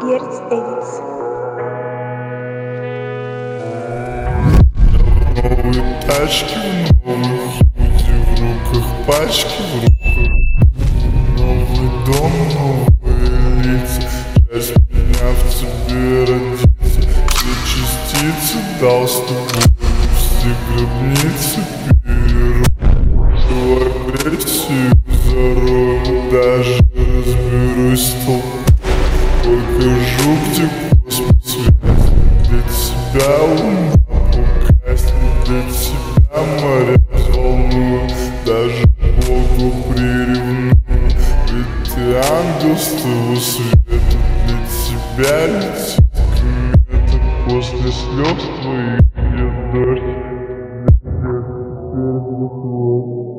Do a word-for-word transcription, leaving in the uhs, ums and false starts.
Герц Эдитс. Новые тачки в новых худи, в руках пачки, в руках новый дом, новые лица. Часть меня в тебе родится, все частицы дал с тобой, все гробницы перерою, всю агрессию зарою, даже разберусь с толпой. Покажу, где космос вязнет, для тебя луна погаснет, для тебя моря взволнуют, даже Богу приревную. Ведь ты ангел с того света, для тебя летит комета. После слез твоих я дождь, для тех теперь для твой.